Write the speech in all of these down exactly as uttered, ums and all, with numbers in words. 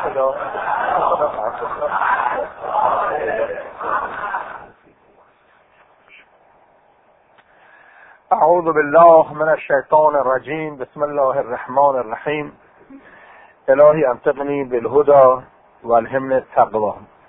خدا اعوذ بالله من الشیطان الرجیم. بسم الله الرحمن الرحیم. الهی امتقنی بالهدى والهمن التقوى.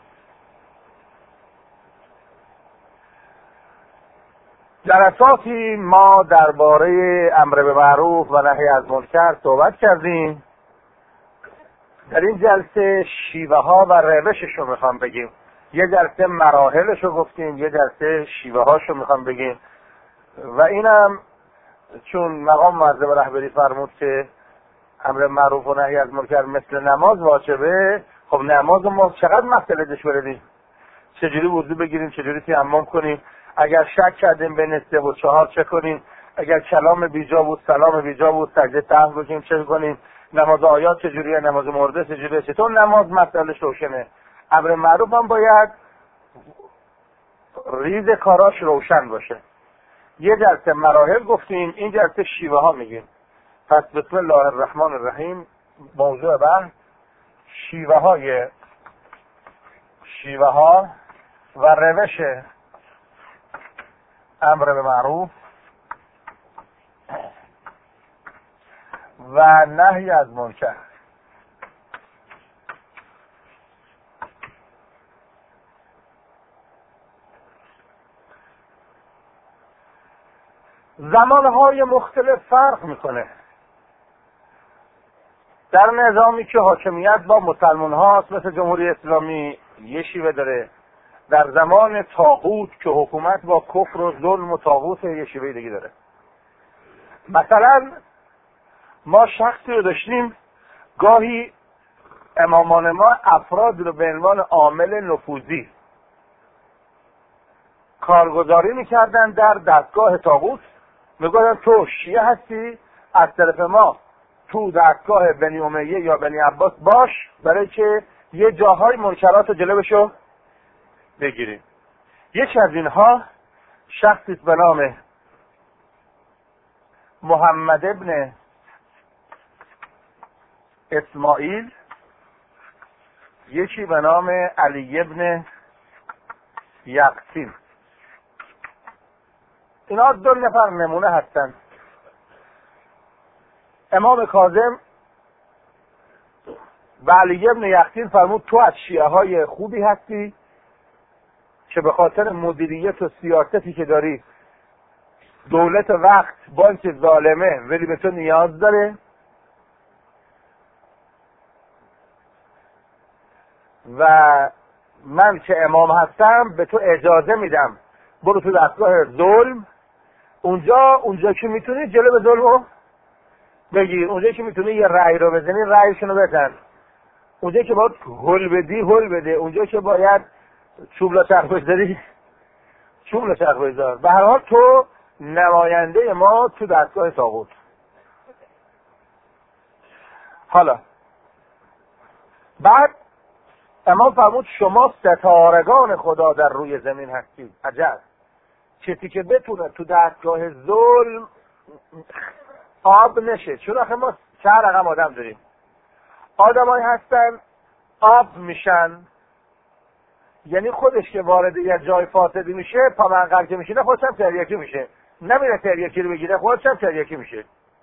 جلساتی ما درباره امر به معروف و نهی از منکر صحبت کردیم. در این جلسه شیوه ها و روشش رو میخوام بگیم. یه جلسه مراحلش رو گفتیم، یه جلسه شیوه هاش رو میخوام بگیم. و اینم چون مقام معظم رهبری فرمود که امر معروف و نهی از منکر مثل نماز واجبه، خب نماز ما چقدر مسئله دش بردیم، چجوری وضو بگیریم، چجوری تیمم کنیم، اگر شک کردیم بین سه و چهار چه کنیم، اگر کلام بیجا بود سلام بیجا بود سجده سهو بکنیم چه کنیم، نماز آیات چجوریه، نماز مرده چجوریه، چطور نماز مسئلهش روشنه. امر معروف هم باید ریز کاراش روشن باشه. یه جلسه مراحل گفتیم، این جلسه شیوه ها میگیم. پس بسم الله الرحمن الرحیم. موضوع بحث شیوه های شیوه ها و روش امر به معروف و نهی از منکر. زمانهای مختلف فرق میکنه. در نظامی که حاکمیت با مسلمان هاست مثل جمهوری اسلامی یه شیوه داره، در زمان طاغوت که حکومت با کفر و ظلم و طاغوت یه شیوه دیگه داره. مثلا ما شخصی رو داشتیم، گاهی امامان ما افراد رو به عنوان عامل نفوذی کارگزاری میکردن در دستگاه طاغوت، میگفتن تو شیعه هستی، از طرف ما تو دستگاه بنی امیه یا بنی عباس باش، برای که یه جاهای منکرات رو جلوشو بگیریم. یکی از اینها شخصی به نام محمد ابن اسماعیل، یکی به نام علی ابن یقطین. اینا دو نفر نمونه هستن. امام کاظم و علی ابن یقطین فرمود تو از شیعه های خوبی هستی که به خاطر مدیریت و سیاستی که داری دولت وقت با اینکه ظالمه ولی به تو نیاز داره و من که امام هستم به تو اجازه میدم برو تو دستگاه ظلم، اونجا اونجا که میتونی جلو ظلمو بگیر، اونجا که میتونی یه رأی رو بزنی رأیشونو بزن، اونجا که باید هل بدی هل بده، اونجا که باید چوب لچرخ بذاری چوب لچرخ بذار. به هر حال تو نماینده ما تو دستگاه طاغوت. حالا بعد امام فرمود شما ستارگان خدا در روی زمین هستید. عجب، کسی که بتونه تو دستگاه ظلم آب نشه، چون آخه ما چند رقم آدم داریم. آدمایی هستن آب میشن، یعنی خودش که وارد یه جای فاسدی میشه پا منقل که میشینه خودش هم تریاکی میشه، نمیره تریاکی رو بگیره خودش هم تریاکی میشه.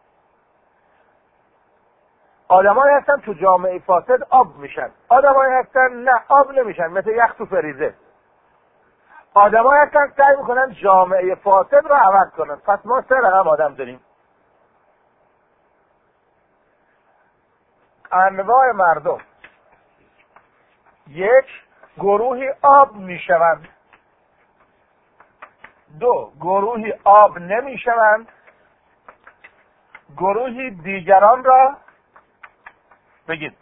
آدمایی هستن تو جامعه فاسد آب میشن، آدمایی هستن نه آب نمیشن، مثل یخ تو فریزه. آدمایی هستن سعی میکنن جامعه فاسد رو عوض کنن. پس ما سه رقم آدم داریم. انواع مردم: یک، گروهی آب میشوند. دو، گروهی آب نمیشوند. گروهی دیگران را بگید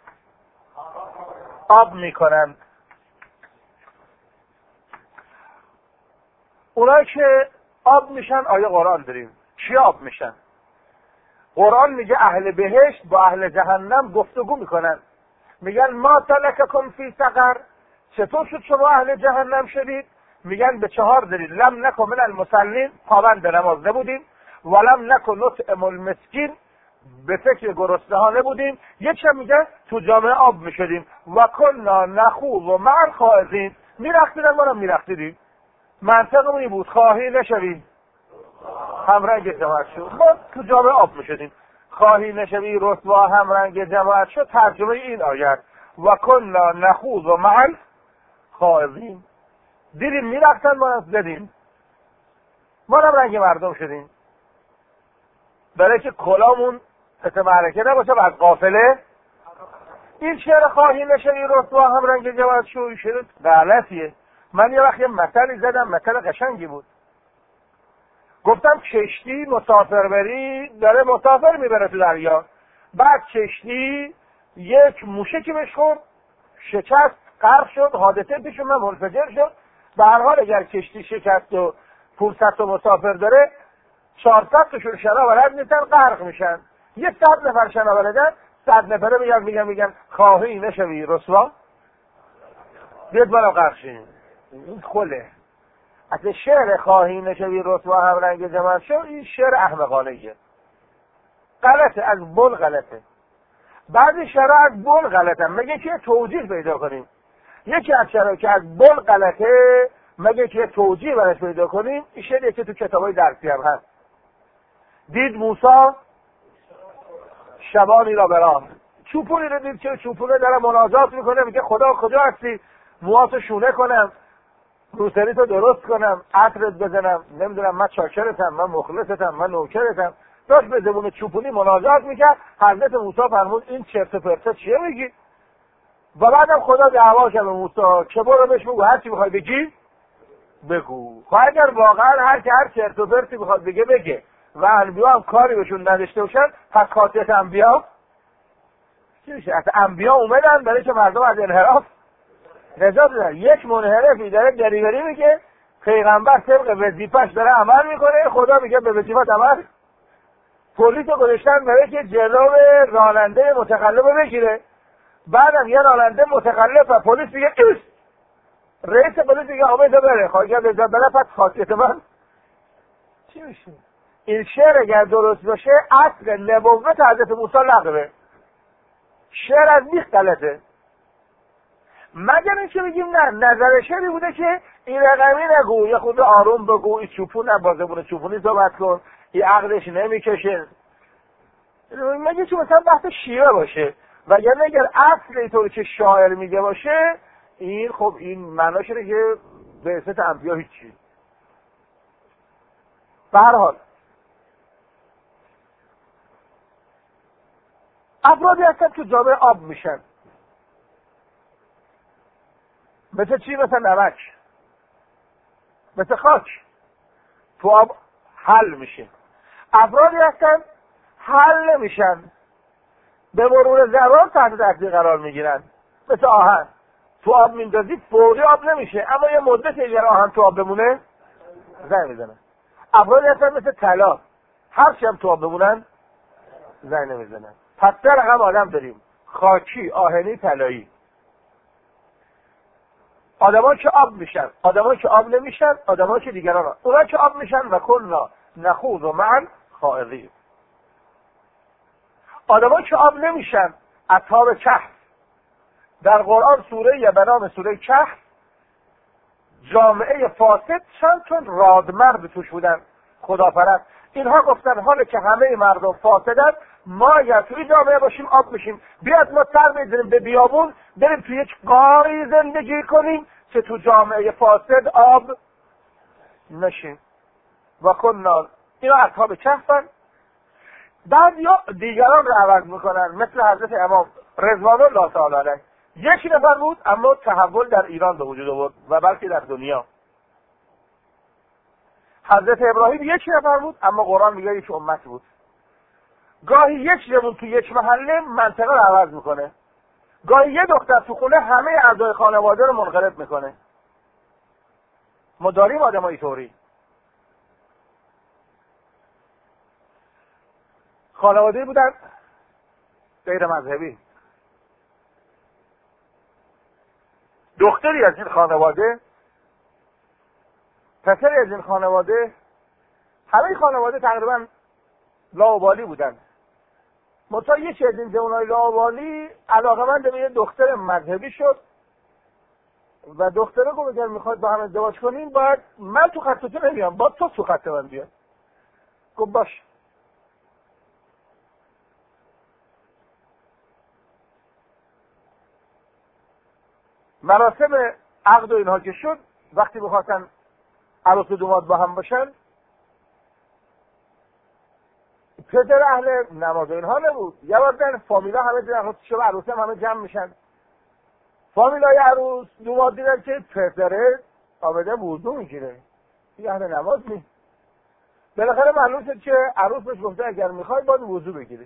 آب میکنند. اونایی که آب میشن آیه قرآن داریم. چی آب میشن؟ قرآن میگه اهل بهشت با اهل جهنم گفتگو میکنن، میگن ما سلککم فی سقر، چطور شد شما اهل جهنم شدید؟ میگن به چهار دلیل: لم نکن من المصلین، پابند نماز نبودیم، ولم نکن نطعم المسکین، به فکر گرسنه‌ها بودیم. یکی هم میگه تو جامعه آب میشدیم و کنا نخوض و مع الخائضین، میرقصیدن ما هم میرقصیدیم. منطقمون این بود خواهی نشوی همرنگ جماعت شد، ما تو جامعه آب میشدیم. خواهی نشوی رسوا همرنگ جماعت شد، ترجمه این آیت و کنا نخوض و مع الخائضین. دیدیم میرقصن ما هم زدیم، ما هم رنگ مردم شدیم، برای که کلامون ست معرکه نباشه و از قافله. این شعر خواهی نشوی رسوا همرنگ جماعت شد شعر غلطیه. من یه وقت یه مثلی زدم، مثل قشنگی بود. گفتم کشتی مسافربری داره مسافر میبره تو دریا، بعد کشتی یک موشکی بهش خورد، شکست، غرق شد، حادثه پیش اومد، منفجر شد. به هر حال اگر کشتی شکست و پانصد تا مسافر داره، چهارصد تاشون شنا بلد نیستن، غرق میشن. یه صد نفر شنا بلدن، صد نفره میگن میگن میگن خواهی نشوی رسوا بیاد بالا غرق شیم. این خله. اصلا شعر خواهی نشوی رسوا همرنگ جماعت شو، این شعر احمقانه‌ایه، غلطه، از بن غلطه. بعضی شعرها از بن غلطه، مگه که توجیه پیدا کنیم. یکی از شعرها که از بن غلطه، مگه که توجیه براش پیدا کنیم، این شعریه که تو کتابای درسی هم هست. دید موسی شبانی را براه، چوپونی رو دید که چوپونه داره مناجات میکنه، میگه خدا کجا هستی؟ موهاتو شونه کنم، روسری تو درست کنم، عطرت بزنم، نمیدونم من چاکرتم، من مخلصتم، من نوکرتم. داشت به زبون چوپونی مناجات میکرد. حضرت موسی فرمود این چرت و پرتا چیه میگی؟ و بعدم خدا دعوا کرد به موسی که برو بهش بگو هر چی میخوای بگی بگو. خب اگر واقعا هر که هر چرت و پرتی میخواد بگه بگه و انبیا هم کاری بهشون نداشته باشن، پس خاصیت انبیا چی میشه؟ اصلا انبیا اومدن برای که مردم از انحراف نجات بدن. یک منحرفی داره دریوری میگه، پیغمبر طبق وظیفه‌اش داره عمل میکنه، خدا میگه به وظیفت عمل. پلیس رو گذاشتن برای که جلو راننده متخلف بگیره، بعدم یه راننده متخلف و پلیس میگه ایست، رئیس پلیس میگه آقا بذار بره، خواهی بذار بره، پس خاصیت من چی میشه؟ این شعر اگر درست باشه اصل نبوت حضرت موسی لغوه، شعر از بیخ غلطه. مگر اینکه بگیم نه، نظر شعری بوده که این رقمی نگو، یه خود آروم بگو، این چوپون نبازه بونه، چوپونی صحبت کن، این عقلش نمیکشه. مگه چون مثلا بحث شیعه باشه، وگرنه اگر اصل اینطوری که شاعر میگه باشه، این خب این معناش اینه که به اسمت انبیا هیچی. به هر حال افرادی هستن که جامعه آب میشن، مثل چی؟ مثل نمک، مثل خاک، تو آب حل میشه. افرادی هستن حل نمیشن، به مرور زمان تحت تاثیر قرار میگیرن، مثل آهن، تو آب میندازی فوری آب نمیشه، اما یه مدت اگر آهن تو آب بمونه زنگ میزنن. افرادی هستن مثل طلا، هر چی هم تو آب بمونن زنگ نمیزنن. پس سه رقم آدم داریم: خاکی، آهنی، طلایی. آدمان که آب میشن، آدمان که آب نمیشن، آدمان که دیگران ها. اونا که آب میشن و کنا نخوض و مع الخائضین. آدمان که آب نمیشن اصحاب کهف. در قرآن سوره به نام سوره کهف جامعه فاسد چند چون رادمرد توش بودن، خداپرست. اینها گفتن حالا که همه مردم فاسدن، ما اگر توی جامعه باشیم آب میشیم، بیاد ما سر بزنیم به بیابون، بریم توی یک غاری زندگی کنیم که تو جامعه فاسد آب نشیم. و کنا، اینا اصحاب کهفن. بعد یا دیگران رو عوض میکنن، مثل حضرت امام رضوان الله تعالی علیه. یک نفر بود اما تحول در ایران به وجود آورد و بلکه در دنیا. حضرت ابراهیم یک نفر بود اما قرآن میگه یک امت بود. گاهی یک جوون تو یک محله منطقه رو عوض میکنه، گاهی یه دختر تو خونه همه اعضای خانواده رو منقلب میکنه. ما داریم آدمای طوری. خانواده بودن غیر مذهبی، دختری از این خانواده، پسری از این خانواده، همه خانواده تقریبا لاابالی بودن. منتها یه چه از این جوانای لاوالی علاقه‌مند به یه دختر مذهبی شد و دختره گفت اگر میخواد با هم ازدواج کنیم باید من تو خط تو نمیام، باید تو تو خط من بیاد. گفت باش. مراسم عقد و اینها که شد، وقتی بخواستن عروس و دوماد با هم باشن، پدر اهل نماز و اینها نبود. یه بار فامیلا همه دیدن شب عروس هم همه جمع میشن. فامیلای عروس دوماد دیدن که پدره آمده وضو میگیره، یه اهل نماز نیست. بالاخره معلوم شد که عروس بهش گفته اگر میخوای باید وضو بگیری.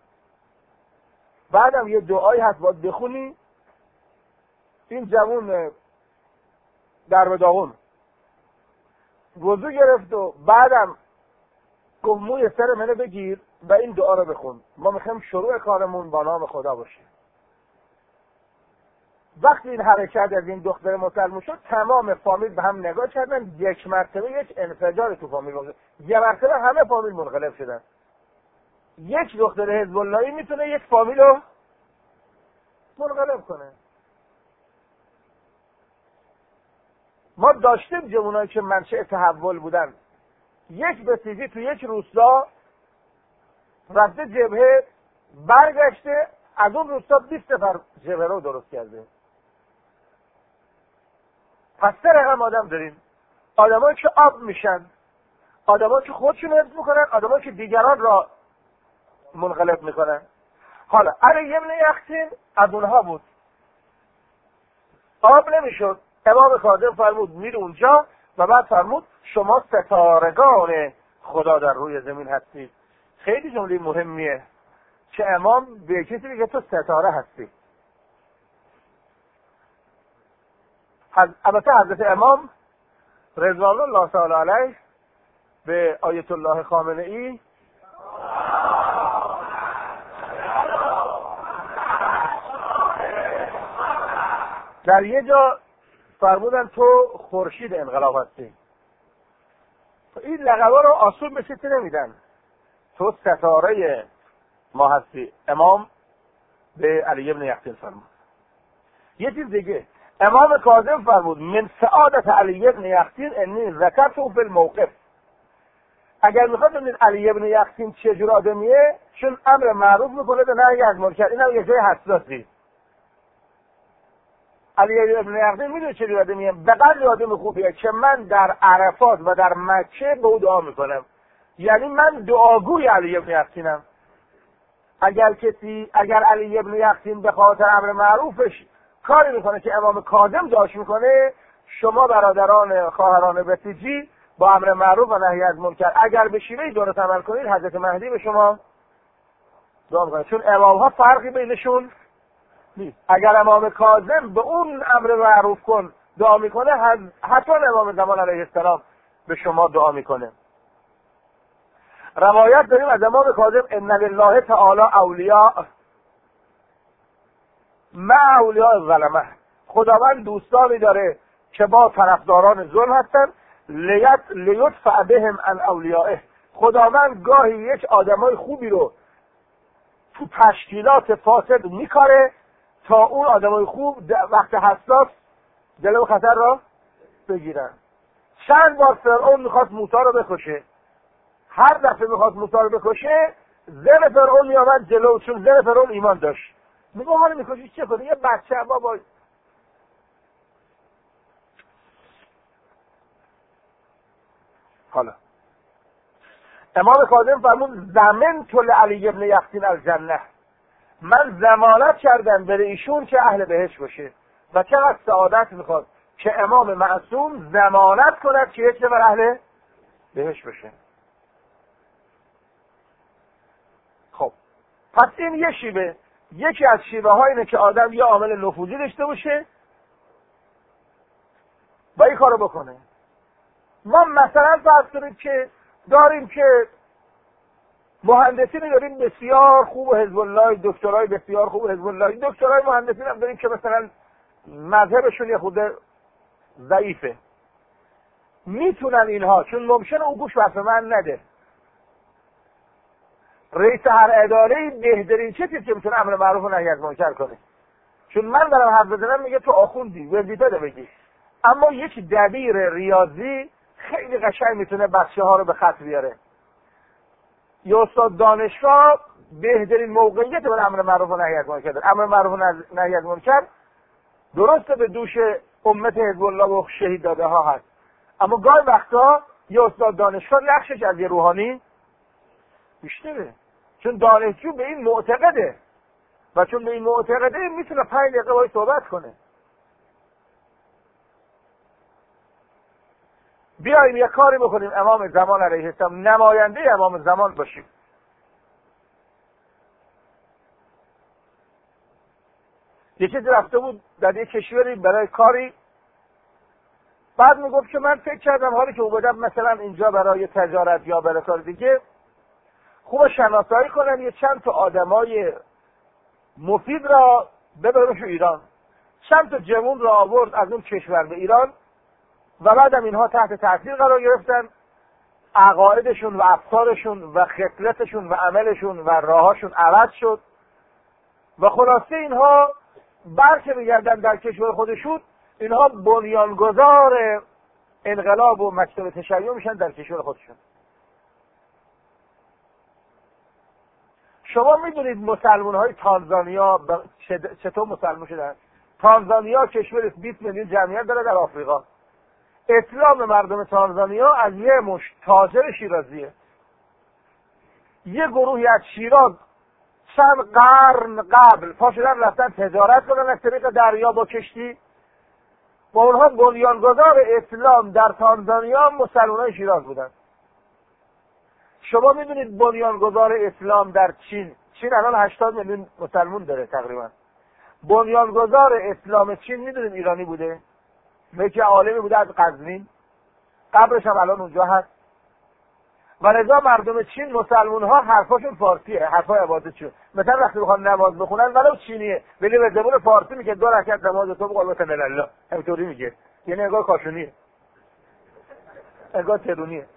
بعدم یه دعایی هست باید بخونی. این جوون در به داغون وضو گرفت و بعدم گفت موی سر منو بگیر و این دعا رو بخون، ما میخوایم شروع کارمون با نام خدا باشه. وقتی این حرکت از این دختر مسلمان شد، تمام فامیل به هم نگاه کردن. یک مرتبه یک انفجار تو فامیل بود. یک مرتبه همه فامیل منقلب شدن. یک دختر حزب اللهی میتونه یک فامیل رو منقلب کنه. ما داشتیم جوانایی که منشأ تحول بودن. یک بسیجی تو یک روستا رفته جبهه، برگشته از اون روستا بیست نفر جبهه رو درست کرده. پس سه رقم آدم داریم: آدمایی که آب میشن، آدمایی که خودشون حفظ میکنن، آدمایی که دیگران را منقلب میکنن. حالا علی ابن یختین از اونها بود. آب نمیشد. امام کاظم فرمود میره اونجا و بعد فرمود شما ستارگان خدا در روی زمین هستید. خیلی جمله مهمیه که امام به کسی میگه تو ستاره هستی. البته حضرت امام رضوان الله تعالی علیه به آیت الله خامنه ای در یه جا فرمودن تو خورشید انقلاب هستی. این لقبا رو آسون به کسی نمیدن. تو ستاره ما هستی. امام به علی ابن یختین فرمود. یه چیز دیگه امام کاظم فرمود من سعادت علی ابن یختین انی ذکرته فی الموقف. اگر میخواد ببینید علی ابن یختین چه جور آدمیه، چون امر معروف میکنه به نهی از منکر، اینم یه جای حساسی. علی ابن یختین میدونه چه جور آدمیه؟ به قدر آدم خوبیه که من در عرفات و در مکه به او دعا میکنم. یعنی من دعاگوی علی ابن یختینم. اگر کسی اگر علی ابن یختین به خاطر امر معروفش کاری میکنه که امام کاظم داشت میکنه، شما برادران خواهران بسیجی با امر معروف و نهی از منکر اگر به شیوهی درست عمل کنید، حضرت مهدی به شما دعا میکنه. چون امام ها فرقی بینشون نیست. اگر امام کاظم به اون امر معروف کن دعا میکنه، حتی امام زمان علیه السلام به شما دعا میکنه. روایت داریم از امام کاظم ان لله تعالی اولیاء مع اولیاء الظلمه. خداوند دوستانی داره که با طرفداران ظلم هستن. لیت لیدفع بهم عن اولیائه. خداوند گاهی یک آدمای خوبی رو تو تشکیلات فاسد میکاره تا اون آدمای خوب وقت حساس جلو خطر را بگیرن. چند بار فرعون میخواست موسی رو بکشه. هر دفعه میخواست موسی رو بکشه، زن فرعون میآمد جلو، چون زن فرعون ایمان داشت. میگه حالا میکشی چه کنی؟ یه بچه بابا. حالا امام کاظم فرمود زمن طول علی ابن یختین الجنه. من ضمانت کردم بر ایشون که اهل بهشت باشه. و چقدر سعادت میخواد که امام معصوم ضمانت کند که یک نفر اهل بهشت باشه. خب پس این یه شیوه. یکی از شیوه ها اینه که آدم یه عامل نفوذی داشته باشه و این کارو بکنه. ما مثلا فرض کنید که داریم که مهندسین داریم بسیار خوب و حزب الله، دکترای بسیار خوب و حزب الله، دکترای مهندسین هم داریم که مثلا مذهبشون یه خود ضعیفه. میتونن اینها، چون ممکنه او گوش به من نده، رئیس هر اداره بهترین چیزی که میتونه امر معروف و نهی از منکر کنه. چون من دارم حرف بزنم میگه تو آخوندی وظیفه ده بگی، اما یک دبیر ریاضی خیلی قشنگ میتونه بچه ها رو به خط بیاره. یا استاد دانشگاه بهترین موقعیت برای امر معروف و نهی از منکر داره. امر معروف و نهی از منکر درسته به دوش امت حزب الله و شهید داده ها هست، اما گاهی وقتا یا استاد دانشگاه نقشش از یه روحانی بیشتره، چون دانشجو به این معتقده و چون به این معتقده میتونه پنج دقیقه باید صحبت کنه. بیاییم یک کاری بکنیم امام زمان علیه السلام، نماینده امام زمان باشیم. یه چیزی رفته بود در یک کشوری برای کاری، بعد میگفت که من فکر کردم حالی که اومدم مثلا اینجا برای تجارت یا برای کار دیگه خوب شناسایی کنم یه چند تا آدمای مفید را ببرمش ایران. چند تا جوون را آورد از اون کشور به ایران و بعدم اینها تحت تاثیر قرار گرفتن، عقایدشون و افکارشون و خصلتشون و عملشون و راهاشون عوض شد و خلاصه اینها برکه میگردن در کشور خودشون، اینها بنیانگذار انقلاب و مکتب تشیع میشن در کشور خودشون. شما میدونید مسلمان های تانزانیا چطور مسلمان شدن؟ تانزانیا کشور بیست میلیون جمعیت داره در آفریقا. اسلام مردم تانزانیا از یه مش تاجر شیرازیه. یه گروهی از شیراز چند قرن قبل پا شدن رفتن تجارت کنن از طریق دریا با کشتی و اونها بنیانگذار اسلام در تانزانیا مسلمانان شیراز بودن. شما میدونید بنیانگذار اسلام در چین، چین الان هشتاد میلیون مسلمان داره تقریبا، بنیانگذار اسلام چین میدونید ایرانی بوده؟ یکی عالمی بوده از قزوین، قبرش هم الان اونجا هست. و لذا مردم چین مسلمان ها حرفاشون فارسیه، حرفای عبادتشون. مثلا وقتی بخوان نماز بخونن ولو چینیه ولی به زبان فارسی میگه دو رکعت نماز تو بخون بسم الله، همینطوری میگه، یعنی انگار کاشونیه، انگار ترونیه.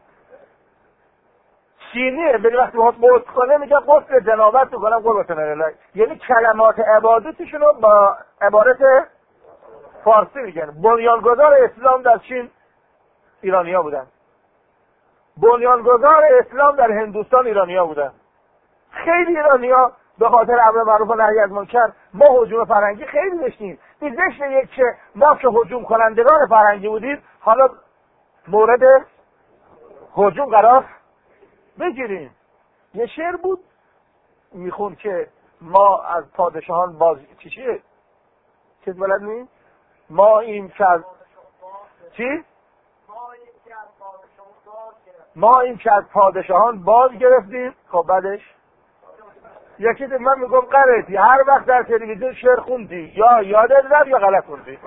چینیه ولی وقتی بخواد قصد کنه میگه قصد جنابت میکنم قول بسم الله، یعنی کلمات عبادتشون رو با عبارت فارسی میگن. بنیانگذار اسلام در چین ایرانی‌ها بودن، بنیانگذار اسلام در هندوستان ایرانی‌ها بودن. خیلی ایرانی‌ها به خاطر امر معروف و نهی از منکر ما هجوم فرنگی خیلی داشتیم. این زشت یک که ما که هجوم کنندگان فرنگی بودیم حالا مورد هجوم قرار بگیریم. یه شعر بود میخون که ما از پادشاهان باز چی چیه؟ چیز بلد نیست؟ ما این که از چی؟ ما این که از پادشاهان باز گرفتیم. خب بعدش یکی دیگه من میگم قرتی هر وقت در تلویزیون شعر خوندی یا یادت رفت یا غلط خوندی.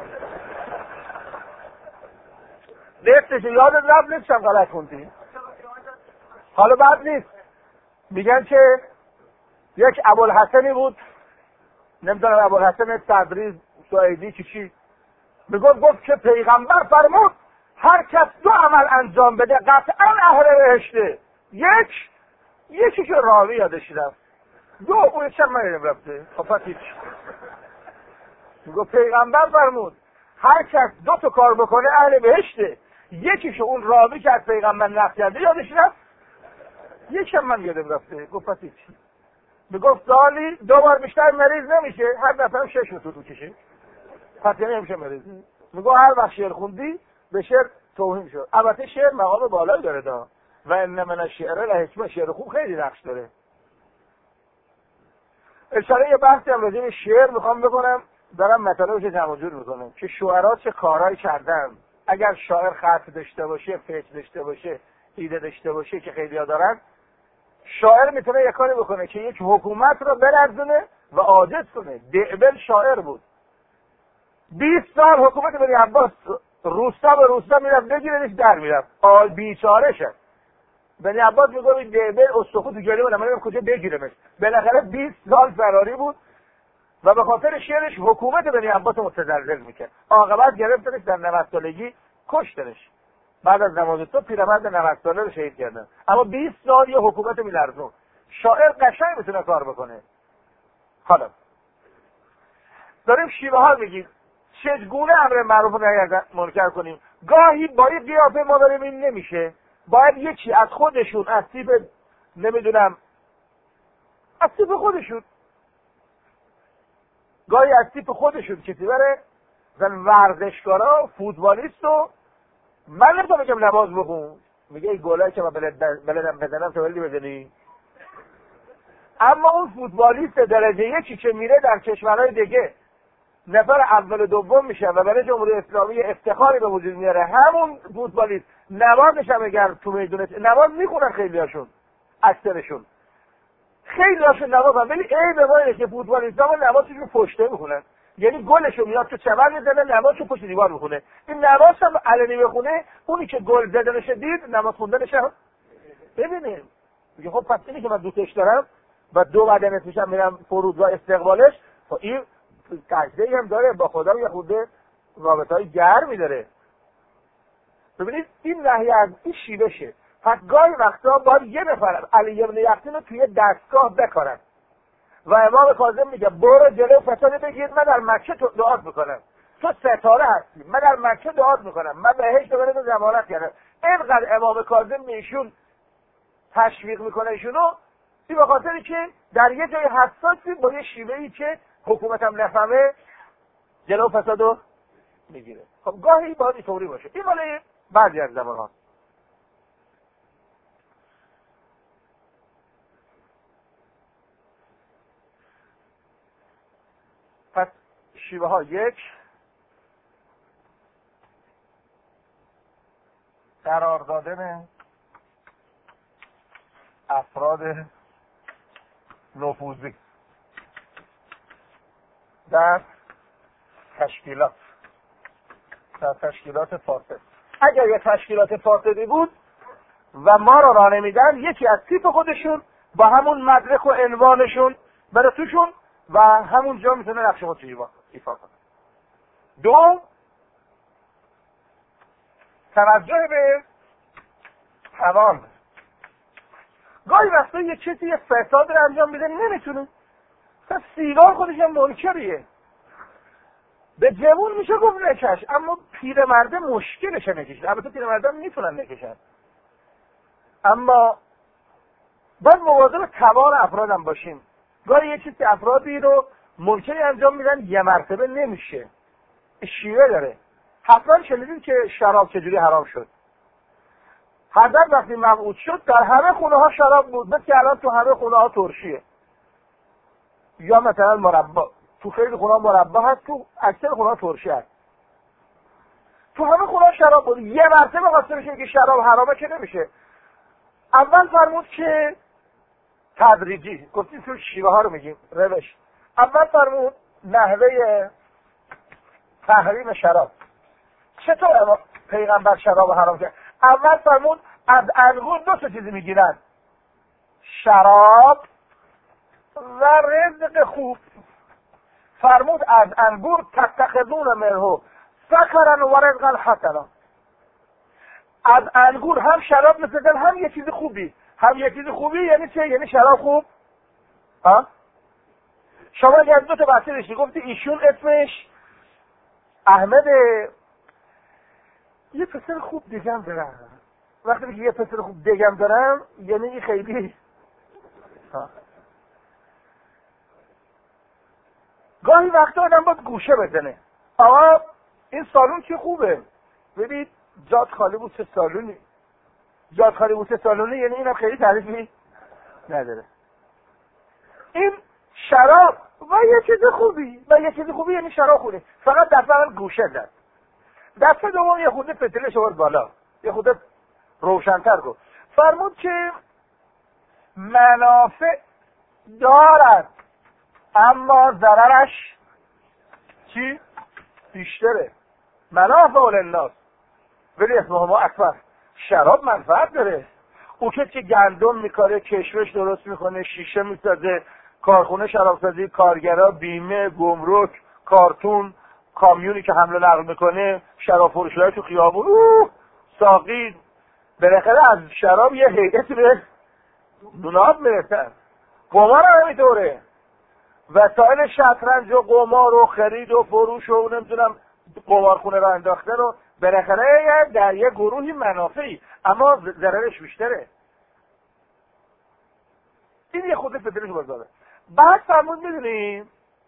نیستش یادت رفت نیستم غلط خوندی. حالا بعد نیست میگن که یک ابوالحسنی بود، نمیدونم ابوالحسن تبریز سعیدی چی چی، میگفت گفت که پیغمبر فرمود هر کس دو عمل انجام بده قطعا اهل بهشته. یک یکی که راوی یادش رفت، دو اون چه من رفته خفت هیچ. میگفت پیغمبر فرمود هر کس دو تا کار بکنه اهل بهشته، یکی که اون راوی که از پیغمبر نقل کرده یادش رفت، یکی من یادم رفته. گفت هیچ. میگفت سالی دو بار بیشتر مریض نمیشه، هر دفعه شش متر میکشه، پس یعنی نمیشه مریض. میگه هر وقت شعر خوندی به شعر توهین شد. البته شعر مقام بالایی داره دا و ان من الشعر لحکمه، شعر خوب خیلی نقش داره. اشاره یه بحثی هم راجع به شعر میخوام بکنم، دارم مطالبش جمع جور میکنم که شعرا چه کارهایی کردن. اگر شاعر خط داشته باشه، فکر داشته باشه، ایده داشته باشه که خیلی‌ها دارن، شاعر میتونه یک کاری بکنه که یک حکومت رو برزونه و عاجز کنه. دعبل شاعر بود، بیست سال حکومت بنی عباس روستا به روستا میرفت بگیرنش در میرفت، آل بیچاره شد. بنی عباس میگه این دعبل استخوان تو گلو من نمیدونم کجا بگیرمش. بالاخره بیست سال فراری بود و به خاطر شعرش حکومت بنی عباس متزلزل میکرد. عاقبت گرفتنش در نود سالگی کشتنش. بعد از نماز صبح پیرمرد نود ساله رو شهید کردن. اما بیست سال یه حکومت میلرزون. شاعر قشنگ میتونه کار بکنه. حالا داریم شیوه ها میگیم چگونه امر معروف و نهی از منکر کنیم. گاهی با این قیافه ما داریم این نمیشه، باید یکی از خودشون از تیپ نمیدونم از تیپ خودشون گاهی از تیپ خودشون کسی بره زن ورزشکارا فوتبالیست و من نمیتونم بگم نماز بخون، میگه این گلایی که من بلدم بزنم تو بلدی بزنی. اما اون فوتبالیست درجه یکی که میره در کشورهای دیگه نفر اول و دوم میشه و برای جمهوری اسلامی افتخاری به وجود میاره، همون فوتبالیست نمازش هم اگر تو میدونه نماز میخونن خیلیاشون اکثرشون خیلیاشون نماز هم، ولی عیب ما اینه که فوتبالیست‌ها نمازشون پشته میخونن، یعنی گلشو میاد تو چمن میزنه نمازشو پشت دیوار میخونه. این نماز هم علنی بخونه، اونی که گل زدنش دید نماز خوندنش هم ببینیم میگه خب پس اینی که من دوستش دارم و دو بدنت میشم میرم فرودگاه استقبالش، خب این تجزیه هم داره با خدا یه خورده رابطه‌های گرمی داره. ببینید این نهی از این شیوهشه. پس گاهی وقتا باید یه نفر علی ابن یقطین رو توی دستگاه بکنن و امام کاظم میگه برو جلو فساد بگیر، من در مکه دعات میکنم، تو ستاره هستی، من در مکه دعات میکنم، من بهشت رو ضمانت کردم. اینقدر امام کاظم ایشون تشویق میکنه ایشونو، این به خاطری که در یه جای حساسی با یه شیوهی که حکومت هم نفهمه جلو فسادو میگیره. خب گاهی باید اینطوری باشه. این مال بعضی از زمان ها. پس شیوه ها: یک، قرار دادن افراد نفوذی در تشکیلات در تشکیلات فاسد. اگر یک تشکیلات فاسدی بود و ما را راه نمیدن، یکی از تیپ خودشون با همون مدرک و عنوانشون بره توشون و همونجا میتونه نقش خودش ایفا کنه. دو، توجه به توان. گاهی وقتا یه چیزی یه فساد رو انجام میده نمیتونه، مثلا سیگار خودش هم منکریه، به جوون میشه گفت نکش، اما پیرمرده مشکلشه نکشید. البته پیرمردان میتونن نکشن، اما باید مواظب توان افرادم باشیم. گاهی یه چیزی افرادی رو منکری انجام میدن یه مرتبه نمیشه، شیوه داره. حتما شنیدید که شراب چجوری حرام شد. حضرت وقتی مبعوث شد در همه خونه ها شراب بود، مثل که الان تو همه خونه ها ترشیه یا مثلا مربا. تو خیلی خونه ها مربا هست، تو اکثر خونه ها ترشی هست. تو همه خونه ها شراب بود. یه مرتبه واسه میشه که شراب حرامه که نمیشه. اول فرمود که تدریجی، گفتیم تو شیوه ها رو میگیم روش. اول فرمود نحوه تحریم شراب. چطور پیغمبر شراب حرام کرد؟ اول فرمود از انگور دو تا چیزی میگیرن، شراب و رزق خوب. فرمود از انگور تتخذون منه سکرا و رزقا حسنا. از انگور هم شراب میسازن هم یه چیز خوبی. هم یه چیز خوبی یعنی چه؟ یعنی شراب خوب. ها؟ شما اگه از دو تا بحثی داشتی، گفتی ایشون اسمش احمد، یه پسر خوب دیگم دارم. وقتی میگه یه پسر خوب دیگم دارم یعنی این خیلی ها. گاهی وقتا آدم باید گوشه بزنه. آقا این سالون که خوبه، ببین جات خالی بود چه سالونی، جات خالی بود چه سالونی، یعنی اینم خیلی تعریفی نداره. این شراب و یه چیز خوبی و یه چیز خوبی یعنی شراب خوبه، فقط دفعه اول گوشه زد. دفعه دوم یه خورده فتیلش آورد بالا، یه خورده روشن‌تر گفت. فرمود که منافع دارد اما ضررش چی؟ بیشتره. منافع للناس ولی اسمهما اکبر. شراب منفعت داره. او کسی که گندم میکاره، کشمش درست میکنه، شیشه میسازه، کارخونه شرابسازی، کارگرا، بیمه، گمرک، کارتون، کامیونی که حمل و نقل میکنه، شراب فروشای تو خیابون، اوه ساقی، بالاخره از شراب یه هیئت به نوناب میرسن. قمار هم همینطوره. وسایل شطرنج و قمار و خرید و فروش و نمیدونم قمارخونه رو انداختن و بالاخره در یه گروهی منافعی، اما ضررش بیشتره. این یه خود فطرش بازاره. بعد فرمود میدونیم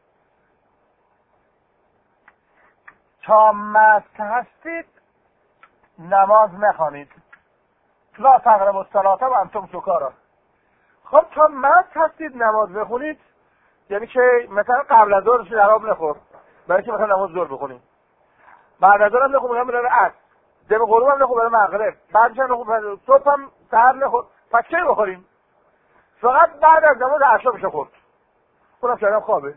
تا مست هستید نماز نخوانید. لا تقربوا الصلاة و انتم سکارا. خب تا مست هستید نماز بخونید یعنی که مثلا قبل از ظهر شراب نخور، برای که مثلا نماز ظهر بخونید، بعد از ظهر هم نخور میگم برای عصر، دم غروب هم نخور برای مغرب، بعدش هم نخور برای صبح هم سحر نخور. پس چه بخوریم؟ فقط بعد از نماز عشا بشه خورد. اونم شاید خوابه.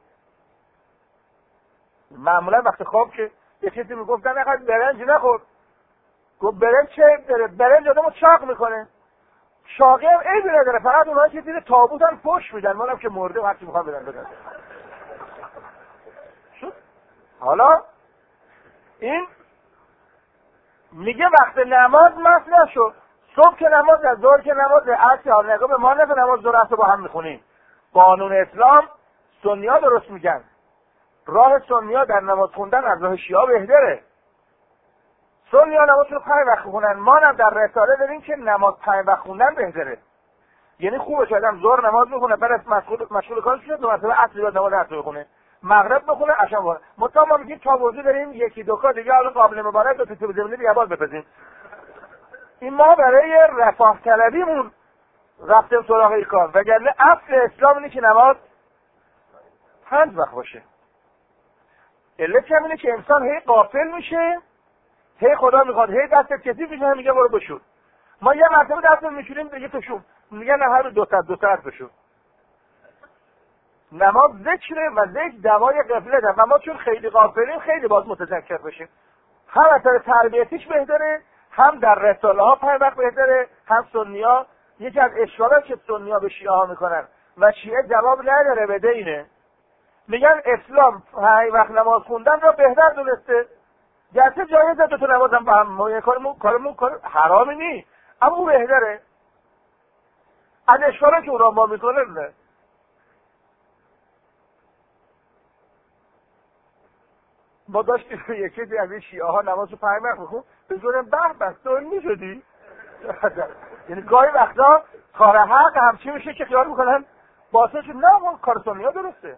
معمولا وقت خواب که یه کسی میگفتن نقدر برنج نخور، گفت برنج چه داره؟ برنج آدمو چاق میکنه. چاقی هم عیبی نداره، فقط اونها که زیر تابوت هم پشت میدن، مالم که مرده و هرچی میخوام بدن بدن. شد؟ حالا این میگه وقت نماز مست نشو. صبح که نماز، از ظهر که نماز، عصر حال نگاه به ما نفه نماز ظهر عصر با هم میخونیم. قانون اسلام سنی‌ها درست میگن. راه سنی‌ها در نماز خوندن از راه شیعه بهتره. سنی‌ها نماز رو پنج وقت خوندن، ما هم در رساله داریم که نماز پنج وقت خوندن بهتره. یعنی خوبه که آدم ظهر نماز میخونه، بعد از مشغول مشغول کارش شد، دو مرتبه عصر بعد نماز عصر بخونه، مغرب بخونه، عشا بخونه. مطمئن ما میگیم تا وضو داریم یکی دو کار دیگه حالا قابل مبارک دو تا زمینه دیگه باز بپزیم. این ما برای رفاه طلبیمون رفتیم سراغ این کار، وگرنه اصل اسلام اینه که نماز پنج وقت باشه. علت اینه که انسان هی غافل میشه، هی خدا میخواد هی دست کسی میشه میگه برو بشور. ما یه مرتبه دست میشوریم دیگه تو شوم، میگه نه هر دو ساعت دو ساعت بشور. نماز ذکره و ذکر دوای غفلت و ما چون خیلی غافلیم خیلی باز متذکر بشیم. هم اثر تربیتیش بهتره، هم در رساله ها پنج وقت بهتره، هم سنی‌ها. یکی از اشکالات که سنی‌ها به شیعه ها میکنن و شیعه جواب نداره بده اینه، میگن اسلام پنج وقت نماز خوندن رو بهتر دونسته. گرچه جایزه دو تا نمازم با هم ما کارمون کارمون کار حرامی نی، اما اون بهتره. از اشکالا که اون را ما میکنه نه. ما داشتیم یکی از این شیعه ها نماز رو پنج وقت بخون بزنیم به بستون میشدی. یعنی گاهی وقتا کار حق همچی میشه که خیال میکنن باسه شد نه ما کار سنی‌ها درسته.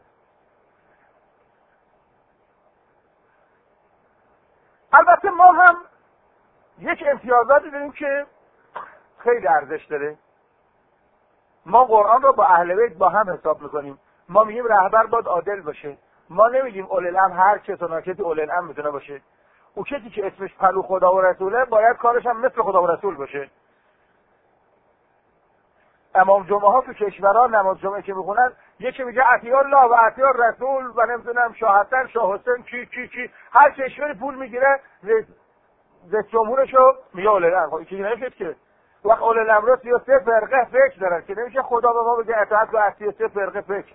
البته ما هم یک امتیازاتی داریم که خیلی ارزش داره. ما قرآن رو با اهل بیت با هم حساب میکنیم. ما میگیم رهبر باید عادل باشه. ما نمیگیم اولي الامر هر کس و ناکسی اولي الامر میتونه باشه. او کسی که اسمش پلو خدا و رسوله باید کارش هم مثل خدا و رسول باشه. امام جمعه ها تو کشورها نماز جمعه که میخونن یکی میگه اطیع الله و اطیع رسول و نمیدونم شاه حسن شاه حسین کی کی کی، هر کشوری پول میگیره رئیس جمهورشو میگه اولي الامر. خب کی نمیشه که وقت اولي الامر رو سی و سه فرقه فکر دارن که نمیشه خدا به ما بگه اطاعت و سی و سه فرقه فکر.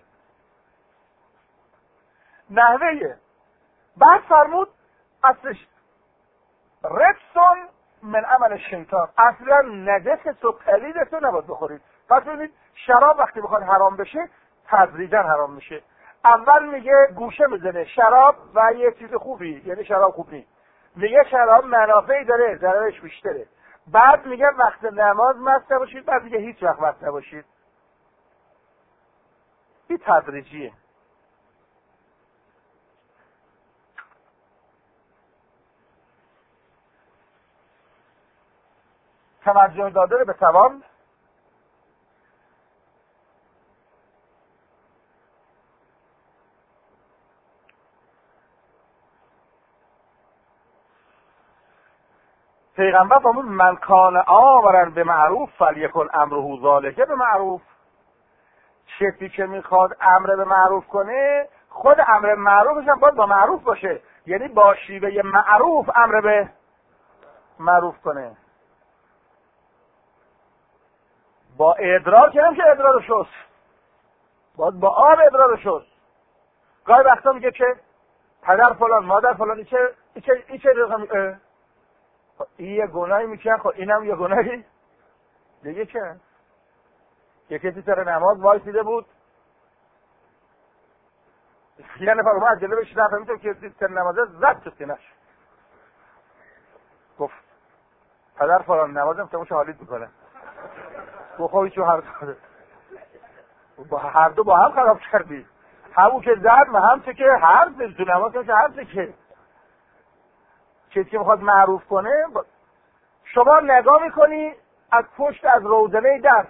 نحوه بعد فرمود اصلش رجسون من عمل شیطان، اصلا نجس و پلید تو نباید بخورید. پس ببینید شراب وقتی بخواد حرام بشه تدریجا حرام میشه. اول میگه گوشه میزنه شراب و یه چیز خوبی، یعنی شراب خوب نیست. میگه شراب منافعی داره ضررش بیشتره. بعد میگه وقت نماز مست نباشید، بعد میگه هیچ وقت مست نباشید. این تدریجیه. توجه داده به ثواب. پیغمبر فرمود من کان آمرن به معروف فلیکن امره ذالک به معروف. کسی که میخواد امر به معروف کنه خود امر معروفش هم باید با معروف باشه، یعنی با شیوه معروف امر به معروف کنه. با ادرار که نمیشه ادرار شست، باید با آب ادرار شست. گاهی وقتا میگه که پدر فلان مادر فلان ایچه ایچه ایچه رقم این یه گناهی میکنه، خب اینم یه گناهی دیگه که یه کسی سر نماز وایسیده بود، یه نفر اومد از جلو بهش رفت، همینطور که سر نمازه زد تو سینه‌اش، گفت پدر فلان نمازم تموش حالیت میکنه. گفت خب چون هر با هر دو با هم خراب کردی، همون که زد و هم که حرف تو نماز که حرف که چیزی که میخواد معروف کنه. شما نگاه میکنی از پشت از روزنه در،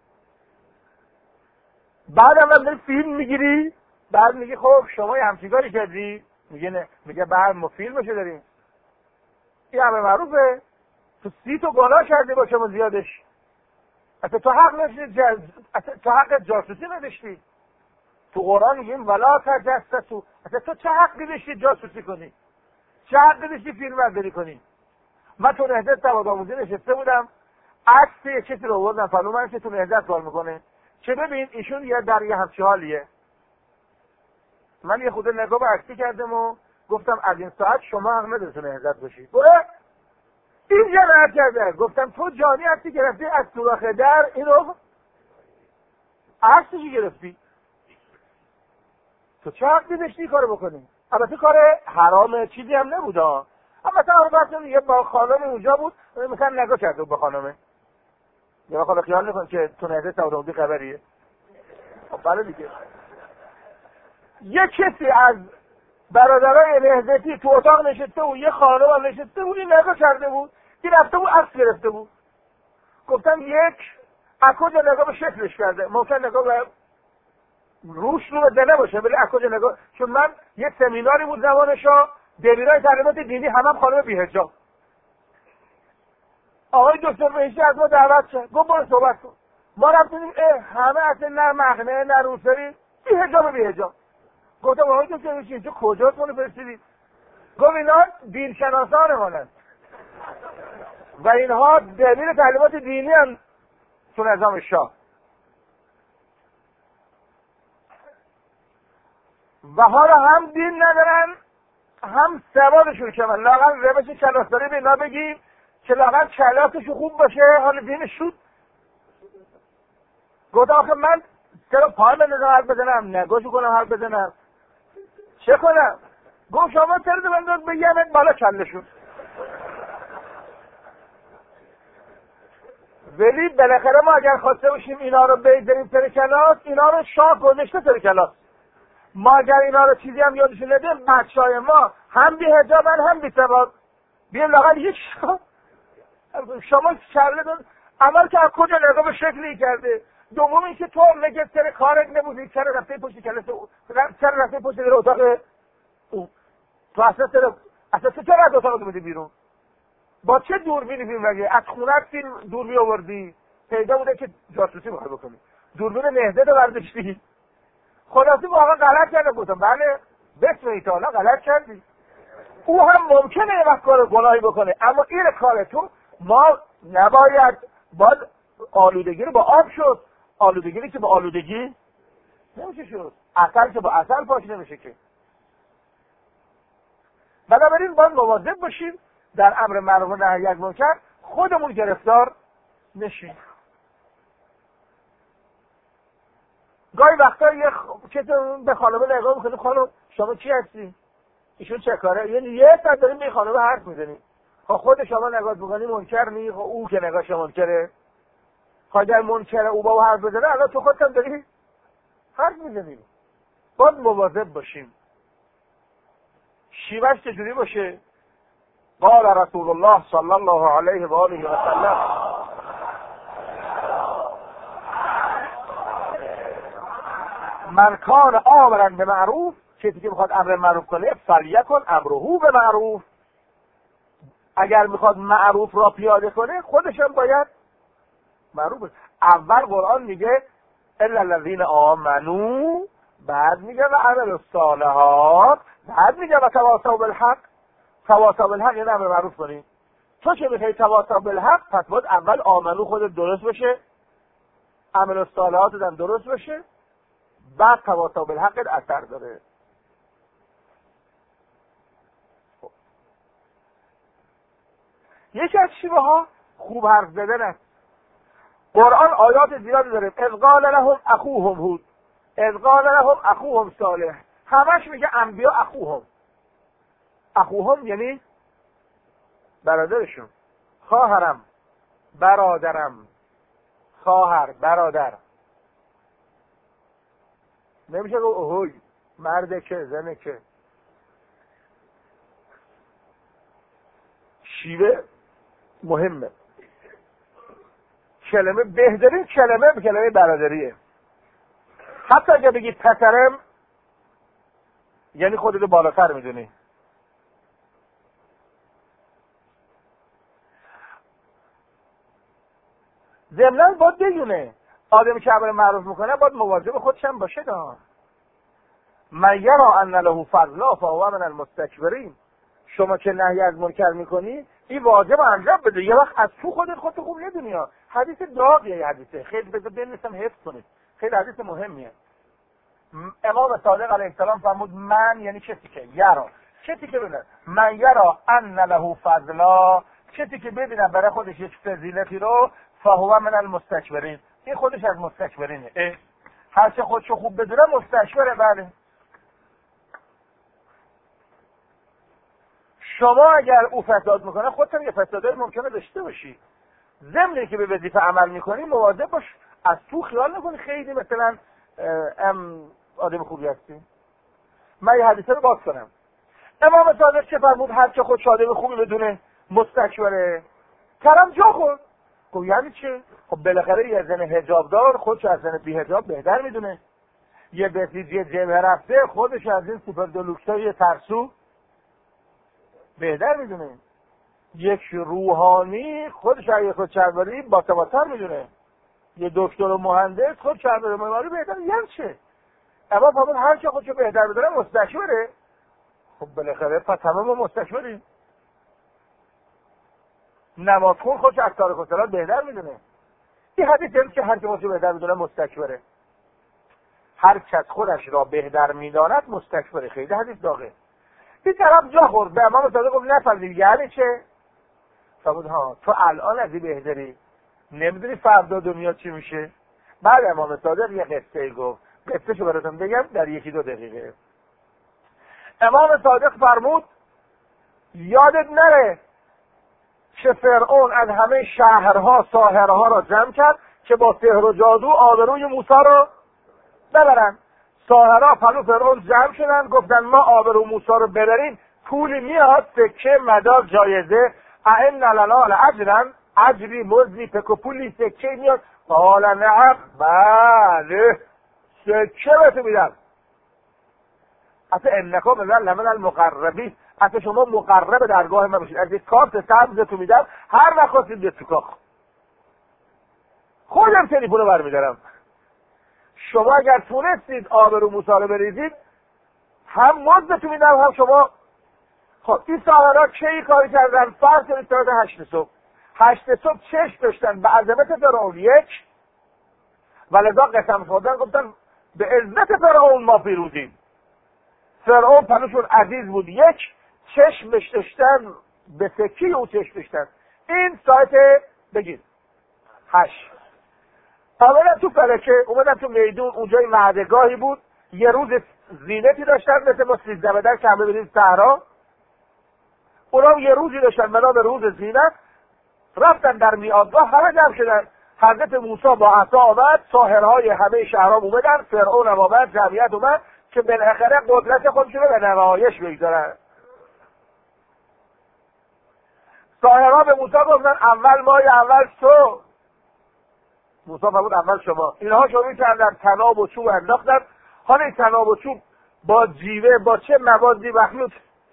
بعد هم داری فیلم میگیری، بعد میگی خب شما یه همچین کاری کردی، میگه نه، میگه بعد ما فیلمشو داریم. این همه معروفه، تو سی تو گناه کردی با شما زیادش، اصلا تو حق نداشتی جز... اصلا تو حق جاسوسی نداشتی. تو قرآن میگیم ولا تجسسوا، اصلا تو چه حقی داشتی جاسوسی کنی؟ چه حقی داشتی فیلم برداری کنی؟ من تو نهضت سواد آموزی نشسته بودم، عکس یه کسی رو آوردن فلو من که تو نهضت کار میکنه، چه ببین ایشون یه در یه همچی حالیه. من یه خود نگاه به عکسی کردم و گفتم از این ساعت شما حق نداری تو نهضت باشی. این جنایت کرده. گفتم تو جانی عکسی گرفتی از سوراخ در، اینو عکسشی گرفتی، تو چه حقی داشتی کارو بکنی؟ البته کار حرام چیزی هم نبوده، اما مثلا اون یه با خانم اونجا بود، مثلا نگاه کرده با خانمه، یا خاله خیال نکن که تو نهضت سعودی خبریه. خب بله دیگه، یه کسی از برادرای نهضتی تو اتاق نشسته بود، یه خانم هم نشسته بود، این نگاه کرده بود، این رفته بود عکس گرفته بود. گفتم یک از کجا نگاه به شکلش کرده، ممکن نگاه به روش رو بده نباشه، ولی از کجا نگاه، چون من یه سمیناری بود زمانشا دبیرای تعلیمات دینی همه هم خانم بی‌حجاب، آقای دکتر بهشتی از ما دعوت شد، گفت برو صحبت کن. ما رفتیم همه اصلا نه مخنه نه روسری، بی‌حجاب بی‌حجاب. گفتم آقای دکتر بهشتی تو کجاست منو فرستیدی؟ گفت اینا دینشناسان مانند و اینها دبیر تعلیمات دینی هم تو نظام شاه، و حالا هم دین ندارن هم سوادشون کمن، لااقل روش کلاسداری به اینا بگیم که لااقل کلاسشون خوب باشه، حالا دینش شد. گفت آخه من چرا پای بندازم حرف بزنم، نگاشو کنم حرف بزنم، چه کنم؟ گفت شما چرا بنداز بگیمت بالا کلشون. ولی بالاخره ما اگر خواسته باشیم اینا رو بذاریم سر کلاس، اینا رو شاه گذاشته سر کلاس. ما اگر اینا رو چیزی هم یادشون ندیم، بچهای ما هم بی حجابن هم بی سواد، بیایم لااقل یک شاه. شما شرله داد عمل که از کجا نگاه به شکلی کرده. دوم این که تو مگه سر کارت نبودی، چرا رفته پشت کلاس، چرا رفته پشت در اتاق او؟ تو اصلا سر اصلا چرا از اتاق بودی بیرون؟ با چه دوربینی فیلم مگه؟ از خونت فیلم دوربین آوردی؟ پیدا بوده که جاسوسی می‌خوای بکنی، دوربین نهضت رو برداشتی. خلاصی واقعا غلط کرده. گفتم بله بسم الله تعالی غلط کردی. او هم ممکنه یه وقت کار گناهی بکنه، اما این کار تو ما نباید باید آلودگی رو با آب شد، آلودگی که با آلودگی نمیشه شد، عسل که با عسل پاک نمیشه که. بنابراین باید مواظب باشیم در امر معروف و نهی از منکر خودمون گرفتار نشیم. گاهی وقتا یه چطور به خانمه نگاه میکنه، خانم شما چی هستی؟ ایشون چه کاره؟ یعنی یه ساعت داریم به خانمه حرف میزنیم. خب خود شما نگاه میکنی منکر نی، خب او که نگاهش منکره. خب در منکر او با او حرف بزنه، الان تو خودت هم داری حرف میزنی. باید مواظب باشیم. شیوهش چجوری باشه؟ قال رسول الله صلی الله علیه و آله و سلم من کان آمرا به معروف، کسی که میخواد امر معروف کنه فلیکن امره به معروف، اگر میخواد معروف را پیاده کنه خودش هم باید معروف باشه. اول قرآن میگه الا الذین آمنو، بعد میگه و عملوا الصالحات، بعد میگه و تواصوا بالحق. تواصوا بالحق یعنی امر معروف کنی. تو که میخوای تواصوا بالحق، پس باید اول آمنو خودت درست باشه، عمل الصالحات هم درست باشه، بعد تواصوا بالحق اثر داره. خب. یکی از شیوه ها خوب حرف زدن است. قرآن آیات زیادی داره. اذ قال لهم اخوهم هود، اذ قال لهم اخوهم صالح، همش میگه انبیا اخوهم. اخوهم یعنی برادرشون، خواهرم، برادرم، خواهر، برادر. نمیشه گفت اوهوی مرده که زنه که. شیوه مهمه. کلمه بهترین کلمه به کلمه برادریه. حتی اگه بگی پسرم یعنی خودتو بالاتر میدونی. ضمناً باید بدونه آدمی که امر معروف میکنه باید مواظب خودش هم باشه. دا من یرا ان له فضلا فهو من المستکبرین. شما که نهی از منکر میکنی این واجب انجام بده. یه وقت از تو خودت خودت خوب ندونی. حدیث داغیه، حدیثه خیلی بذار بنویسم حفظ کنید، خیلی حدیث مهمیه. امام صادق علیه السلام فرمود من یعنی کسی که یرا، کسی که ببینه من یرا ان له فضلا، کسی که ببینه برای خودش یک فضیلتی رو، فهو من المستکبرین، این خودش از مستکبرینه. هر چه خودشو خوب بدونه مستکبره. بله شما اگر او فساد میکنه خودت هم یه فسادی ممکنه داشته باشی. ضمن که به وظیفه عمل میکنی مواظب باش از تو خیال نکنی خیلی مثلا ام آدم خوبی هستی. من یه حدیثه رو باز کنم. امام صادق چه فرمود؟ هر چه خودش آدم خوبی بدونه مستکبره. کرم جا خورد. خب یعنی چه؟ خب بالاخره یه زن حجابدار خودش از زن بی حجاب بهتر میدونه. یه بسیجی جبهه رفته خودش از این سوپر دلوکسای ترسو بهتر میدونه. یک روحانی خودش اگه خود چرباری باتباتر میدونه. یه دکتر و مهندس خود چرباری معماری بهتر. یعنی چه؟ اما فرمود هر چه خودشو بهتر بدونه مستکبره. خب بالاخره پس همه ما مستکبریم. نمازخون خودش از تاریخ و صلات بهتر میدونه. این حدیث یعنی که هر چه خودشو بهتر بدونه مستکبره. هر کس خودش را بهتر میداند مستکبره. خیلی حدیث داغه. این طرف جا خورد به امام صادق گفت نفهمیدی یعنی چه؟ فرمود ها تو الان از این بهتری، نمیدونی فردا دنیا چی میشه. بعد امام صادق یه قصه گفت، قصه شو براتون بگم در یکی دو دقیقه. امام صادق فرمود یادت نره که فرعون از همه شهرها ساحرها را جمع کرد که با سحر و جادو آبروی موسی رو ببرن. ساحرها پلو فرعون جمع شدن گفتن ما آبرو موسی رو ببریم پولی میاد سکه مدار جایزه ائن لنا لاجرا اجری مزدی پکو پولی سکه میاد. قال نعم بله سکه بهتون میدم. اصلا انکم من لمن المقربین، اصلا شما مقرب درگاه من باشید. از یک کارت سبزتون میدم هر وقت خواستید بیاد تو کاخ خودم تلفن رو برمیدارم. شما اگر تونستید آبرو موسی رو بریزید هم مزدتون میدم هم شما. خب این ساحرها کی کاری کردن؟ فرض کنید ساعت هشت صبح هشت صبح چشم داشتن به عظمت فرعون یک و لذا قسم خوردن گفتن به عزت فرعون ما پیروزیم. فرعون پلوشون عزیز بود یک، چشمش داشتن به سکی او چشم داشتن. این ساعت بگید هشت. اولا تو فلکه اومدن تو میدون اونجای معدگاهی بود، یه روز زینتی داشتن مثل ما سیزده بدن که همه بریم صحرا. اونا یه روزی داشتن به نام روز زینت، رفتن در میادگاه همه جمع شدن. حضرت موسی با عصا آمد، ساحرهای همه شهرام اومدن، فرعون هم آمد، جمعیت اومد که بالاخره قدرت خودشون رو به نمایش بگذارن. ساحرها به موسی گفتن اول ما یا اول تو؟ موسی فرمود اول شما. اینها شروع کردن طناب و چوب انداختن. حالا این طناب و چوب با جیوه با چه موادی مخلوط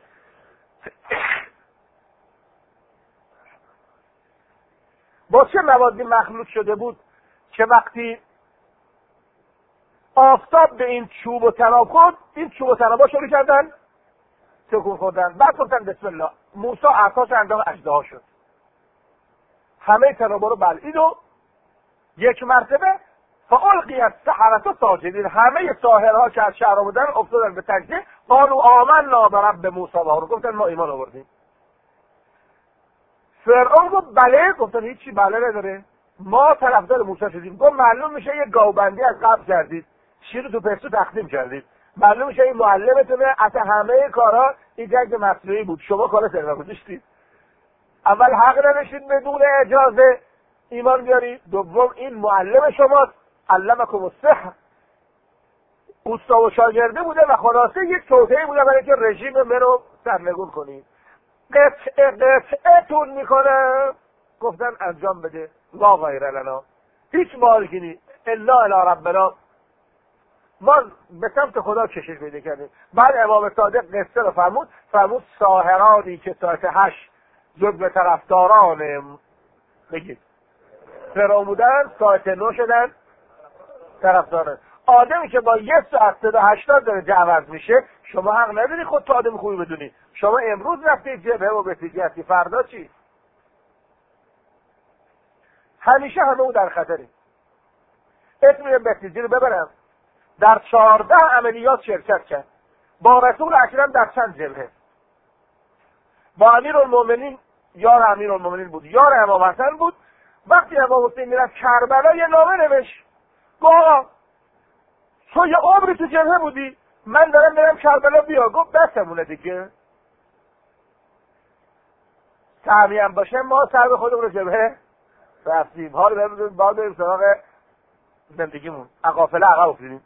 با چه موادی مخلوط شده بود که وقتی آفتاب به این چوب و طناب خورد این چوب و طنابا شروع کردن تکون خوردن. بعد گفتن بسم الله. موسی عصاش انداخت اژدها شد. همه طنابا رو بلعید و یک مرتبه فالقی السحرة ساجدین، همه ساحرها که از شهر بودن افتادن به سجده. قالوا آمنا برب موسی و هارون، گفتن ما ایمان آوردیم. فرعون گفت بله، گفتن هیچی بله نداره. ما طرفدار موسی شدیم. گفت معلوم میشه یه گاوبندی از قبل کردید، شیر تو پستو تقسیم کردید، معلوم میشه این معلمتونه، اصلا همه کارا این جنگ مصنوعی بود، شما کار سرما گذاشتید. اول حق نداشتید بدون اجازه ایمان بیاری، دوم این معلم شماست، علمکم السحر، اوستا و شاگرده بوده و خلاصه یک توطئه بوده برای که رژیم من رو سرنگون کنید. قطعه قطعه تون میکنه. گفتن انجام بده، لا غیر لنا، هیچ مالکینی الا الی ربنا، ما به سمت خدا کشش پیدا کردیم. بعد امام صادق قصه رو فرمود، فرمود ساحرانی که ساعت هشت جزو طرفداران بگید فرعون بودن، ساعت نو شدن طرفداران. آدمی که با یک ساعت صد و هشتاد درجه عوض میشه، شما حق نداری خود تا آدم خوبی بدونی. شما امروز رفتید جبهه و بسیجی هستی، فردا چی؟ همیشه همه او در خطری. اسم بسیجی رو ببرم، در چهارده عملیات شرکت کرد با رسول اکرم در چند جبهه. با امیرالمومنین، یار امیرالمومنین بود، یار امام حسن بود. وقتی امام حسین میرفت کربلا یه نامه نوشت، گفت آقا تو یه عمری تو جبهه بودی، من دارم میرم کربلا، بیا. گفت بسمونه دیگه، سهمی هم باشه ما سهم خودمون رو جبهه رفتیم، حالا بریم باید بریم سراغ زندگیمون، قافله عقب افتادیم.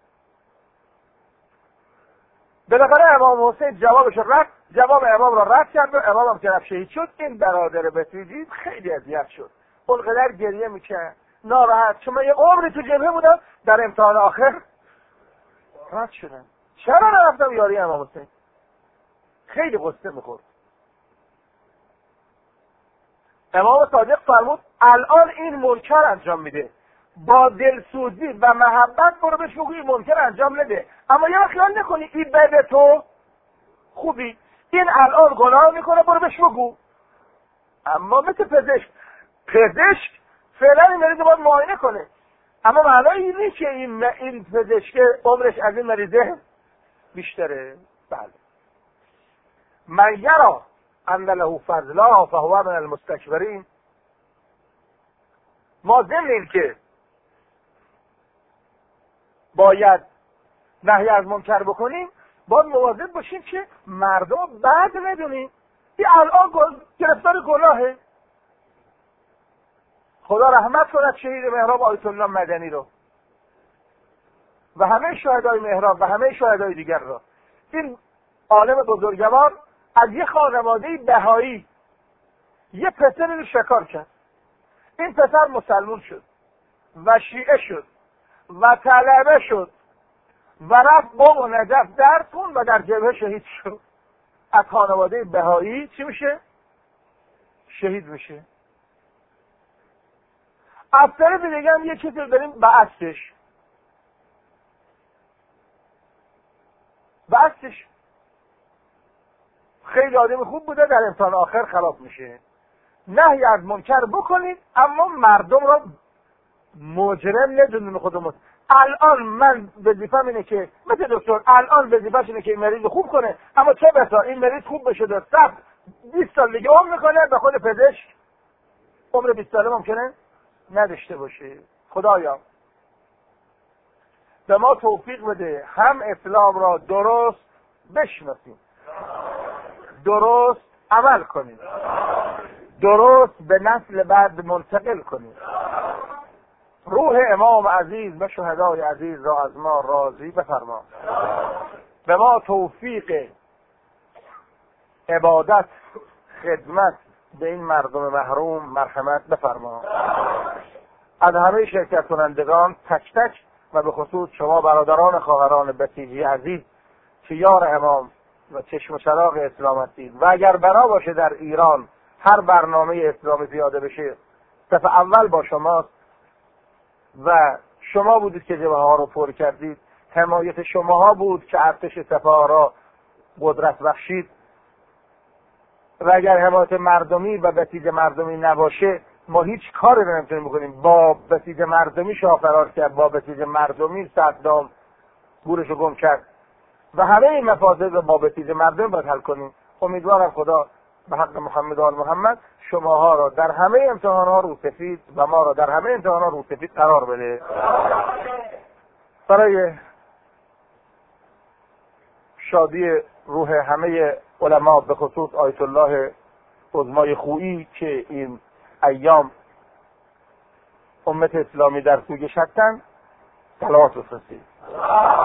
بالاخره امام حسین جوابش رد، جواب امام را رد کرد و امام هم که رفت شهید شد. این برادر بسیجی خیلی اذیت شد، قلقلر گریه میکرد، ناراحت، چون من یه عمری تو جبهه بودم، در امتحان آخر رد شدم، چرا نرفتم یاری امام حسین؟ خیلی قصه میخورد. امام صادق فرمود الان این منکر انجام میده، با دلسوزی و محبت برو بهش بگو این منکر انجام نده، اما یه خیال نکنی این بده تو خوبی، این الان گناه میکنه برو بهش بگو. اما مثل پزشک، پزشک فعلا این مریض باید معاینه کنه، اما معنای این نیست که این این پزشک عمرش از این مریضه بیشتره. بله، من یرا ان له فضلا فهو من المستکبرین. ما ضمن که باید نهی از منکر بکنیم، باید مواظب باشیم که مردم بد ندونیم. این الان گرفتار گناهه. خدا رحمت کند شهید محراب آیت الله مدنی رو و همه شهدای محراب و همه شهدای دیگر رو. این عالم بزرگوار از یه خانواده بهایی یه پسر رو شکار کرد. این پسر مسلمان شد و شیعه شد و طلبه شد و رفت قم و نجف درس خوند و در جبهه شهید شد. از خانواده بهایی چی میشه؟ شهید میشه. از طرف دیگه هم یه چیزی داریم بعکسش. بعکسش خیلی آدم خوب بوده، در امتحان آخر خراب میشه. نهی از منکر بکنید اما مردم را مجرم ندونیم خودمون. الان من وظیفه‌م اینه که مثل دکتر الان وظیفه‌ش اینه که این مریض خوب کنه، اما چه بسا این مریض خوب بشه در صف بیست سال دیگه عمر میکنه، به خود پزشک عمر بیست ساله ممکنه نداشته باشه. خدایا به ما توفیق بده هم اسلام را درست بشناسیم، درست عمل کنیم، درست به نسل بعد منتقل کنیم. روح امام عزیز و شهدای عزیز را از ما راضی بفرما. به ما توفیق عبادت، خدمت به این مردم محروم مرحمت بفرما. از همه شرکت کنندگان تک تک و به خصوص شما برادران خواهران بسیجی عزیز که یار امام و چشم و چراغ اسلام هستید و اگر بنا باشه در ایران هر برنامه اسلامی پیاده بشه صف اول با شماست و شما بودید که جبهه ها رو پر کردید، حمایت شماها بود که ارتش سپاه را قدرت بخشید و اگر حمایت مردمی و بسیج مردمی نباشه ما هیچ کاری رو نمیتونیم بکنیم. با بسیج مردمی شاه فرار کرد، با بسیج مردمی صدام گورش رو گم کرد و همه این مفاسد رو با بسیج مردمی باید حل کنیم. امیدوارم خدا به حق محمد آل محمد شماها را در همه امتحانها روسفید و ما را در همه امتحانها روسفید قرار بده. برای شادی روح همه علما به خصوص آیت الله عظمای خویی که این ایام امت اسلامی در سوگش هستند صلوات بفرستید.